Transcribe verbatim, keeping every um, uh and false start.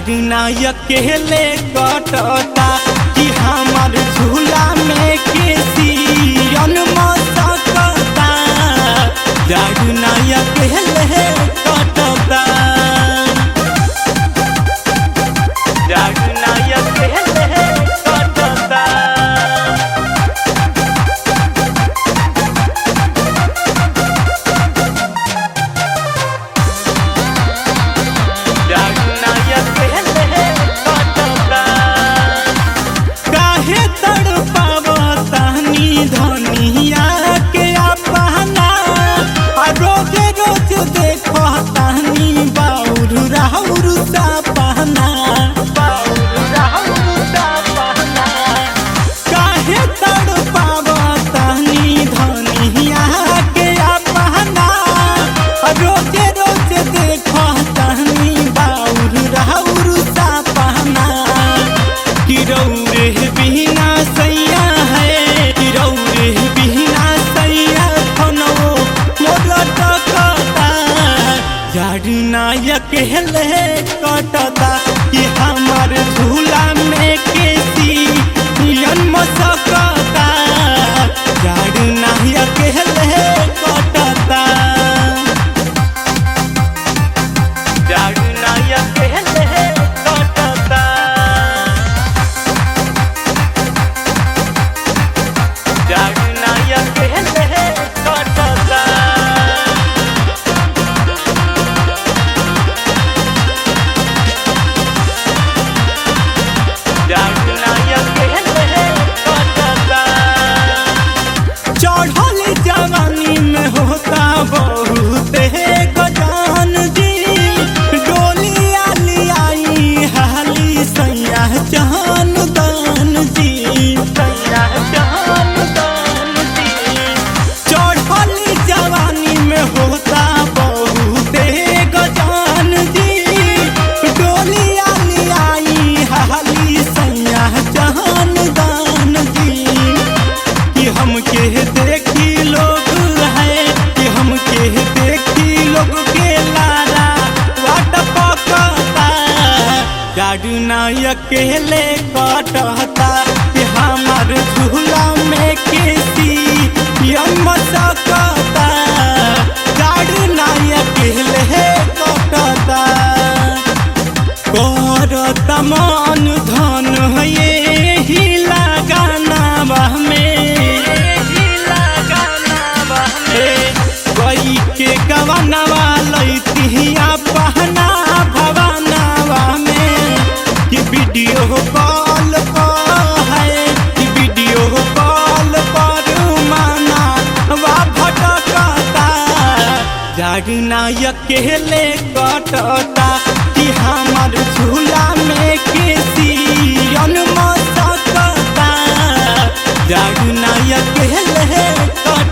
जागना अकेले कटता कि हमार झूला में केसियन मसकता जागना अकेले कटता जागना अकेले कटता जागना अकेले कटता काहे तड़पावतानी धनिया के अपना आ रोज रोज देखतानी बाउर राउर सपना बाउर राउर सपना काहे तड़पावतानी धनिया के अपना आ रोज रोज देखतानी बाउर राउर सपना किरौरे बिना सैया है किरौरे बिना सैया खनो मोर टकता जागना अकेले कटता कि हमार झूला में केसियन मसकता जागना अकेले कटता जागना अकेले कटता जागना अकेले कटता जागना अकेले कटता चढ़ल जवानी में होता बहुत गजान जी डोलिया लियाई हाली सैया जान दान जी सैया जान दान जी चढ़ल जवानी में होता बहुत गजान जी डोलिया लियाई हाली सैया जान दान जी कि हमके देखी लोग है कि हमके देखी लोग के लारा वाट पकता जागना अकेले कटता कि हमार झूला में केसियन मसकता जागना अकेले कटता करत मन धन ये ही लगाना में गई के गवनवा लैतिया पहना भवनवा में कि वीडियो कॉल पर है कि वीडियो कॉल पर माना वा भटकता जागना अकेले कटता कि हमार झूला में केसियन मसकता जागना अकेले कटता।